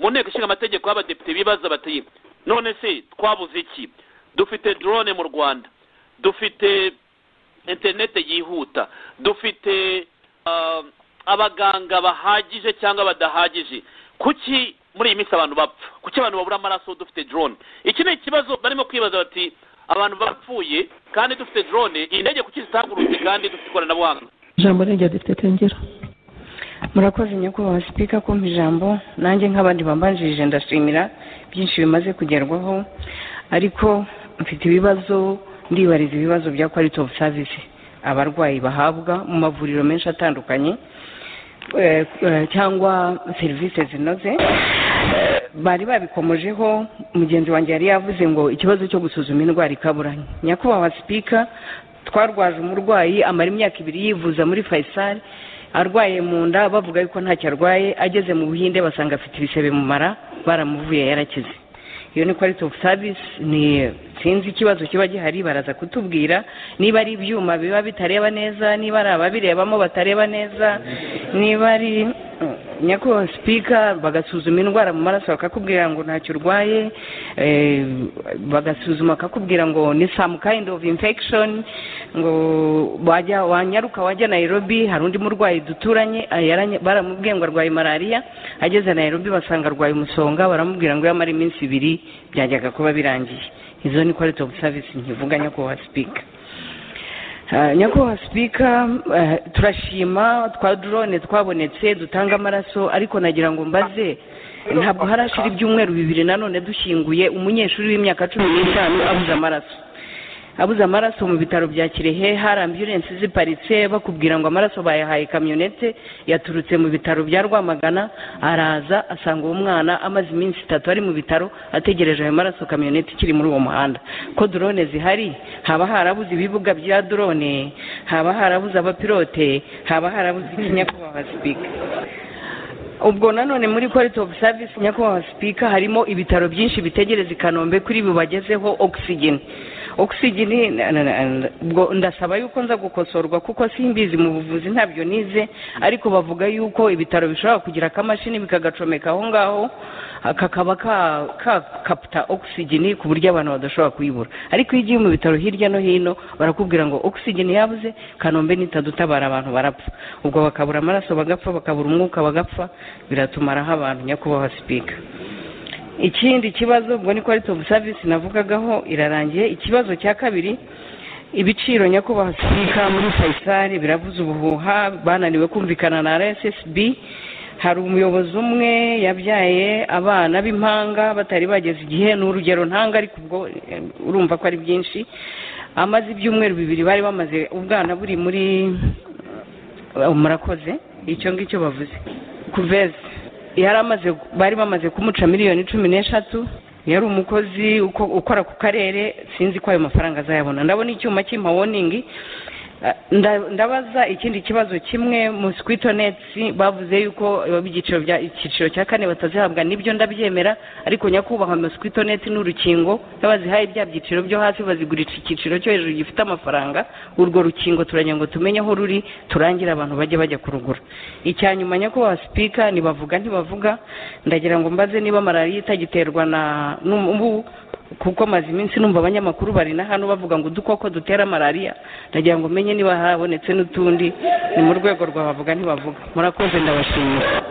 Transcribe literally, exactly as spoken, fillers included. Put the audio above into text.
mu nteko ishinga amategeko y'abadepite bibaza bati none se twabuze iki? Dufite drone mu Rwanda, dufite interinete yihuta, dufite abaganga bahagije cyangwa badahagije. Kuki muri iyi minsi abantu bapfa? Kuki abantu babura amaraso dufite drone? Iki ni ikibazo barimo kwibaza bati abantu bapfuye kandi dufite drone, iyi ndege kuki zitagurutse kandi dufite ikoranabuhanga? Ijambo rya Depite Ngiro. Murakoze nyakubahwa Speaker kumpa ijambo. Nanjye nk'abandi bambanjirije ndashimira byinshi bimaze kugerwaho, ariko mfite ibibazo, ndibariza ibibazo bya quality of service abarwayi bahabwa mu mavuriro menshi atandukanye cyangwa serivisi zinoze. Bari babikomojeho, mugenzi wanjye yari yavuze ngo ikibazo cyo gusuzuma indwara ikaburanye. Nyakubahwa Speaker, twarwaje umurwayi amara imyaka ibiri yivuza muri Faisal, arwaye mu nda bavuga yuko ntacyo arwaye, ageze mu Buhinde basanga afite ibisebe mu mara, baramuvuye yarakize. Iyo ni quality of service. Ni sinzi ikibazo kiba gihari, baraza kutubwira niba ari ibyuma biba bitareba neza, niba ari ababirebamo batareba neza, niba ari nyakubahwa Speaker bagasuzuma indwara mu maraso bakakubwira ngo ntacyo urwaye, bagasuzuma bakakubwira ngo ni some kind of infection, ngo wajya wanyaruka wajya Nairobi, hari undi murwayi duturanye baramubwiye ngo arwaye malaria, ageze Nairobi basanga arwaye umusonga, baramubwira ngo yamara iminsi ibiri byajyaga kuba birangiye. Izo ni quality of service nkivuga nyakubahwa Speaker. Nyakubahwa Speaker, turashima twa drone twabonetse dutanga amaraso, ariko nagira ngo mbaze ntabwo harashira ibyumweru bibiri nanone dushyinguye umunyeshuri w'imyaka cumi n'itanu abuze amaraso. Abuze amaraso mu bitaro bya Kirehe, hari ambulance ziparitse bakubwira ngo amaraso bayahaye kamyonete yaturutse mu bitaro bya Rwamagana, araza asanga uwo mwana amaze iminsi itatu ari mu bitaro ategereje ayo maraso kamyonete ikiri muri uwo muhanda. Ko drone zihari, haba harabuze ibibuga bya drone, haba harabuze abapilote, haba harabuze ikinyakubahwa Speaker. Ubwo nanone muri quality of service nyakubahwa Speaker, harimo ibitaro byinshi bitegereza i Kanombe kuri bibagezeho oxygen. Oxygen ubwo ndasaba yuko nza gukosorwa kuko simbizi mu buvuzi ntabyo nize, ariko bavuga yuko ibitaro bishobora kugira akamashini bikagacomeka aho ngaho kakaba ka ka kapta oxygen ku buryo abantu badashobora kuyibura. Ariko igiye mu bitaro hirya no hino barakubwira ngo oxygen yabuze, Kanombe nitadutabara abantu barapfa. Ubwo bakabura amaraso bagapfa, bakabura umwuka bagapfa, biratumaraho abantu nyakubahwa Speaker. Ikindi kibazo ubwo ni quality of service navugagaho irarangiye. Ikibazo cya kabiri, ibiciro nyakubahwa Speaker muri Faisal biravuze ubuhuha, bananiwe kumvikana na R S S B. Hari umuyobozi umwe yabyaye abana b'impanga batari bageze igihe, n'urugero ntanga, ariko ubwo urumva ko ari byinshi. Amaze ibyumweru bibiri bari bamaze ubwana buri muri murakoze icyo ngicyo bavuze kuveze, yari amaze bari bamaze kumuca miliyoni cumi n'eshatu. Yari umukozi ukora ku karere, sinzi ko ayo mafaranga azayabona. Ndabona icyuma cy'impa warning. Ndabaza ikindi kibazo kimwe, mosquito nets bavuze yuko bigiciro bya ikiciro cya kane batazihabwa, nibyo ndabyemera, ariko nyakubahwa mosquito net n'urukingo yabazihaye bya byiciro byo hasi bazigurisha ikiciro cyo hejuru gifite amafaranga. Urwo rukingo turanya ngo tumenye aho ruri, turangira abantu bajye bajya kurugura. Icyanyuma nyakubahwa Speaker, nibavuga ntibavuga, ndagira ngo mbaze niba malaria itagiterwa na n'ubu, kuko maze iminsi numva abanyamakuru bari na hano bavuga ngo udukoko dutera malaria. Ndagira ngo menye niba habonetse n'utundi, ni mu rwego rwa bavuga ntibavuga. Murakoze, ndabashimiye.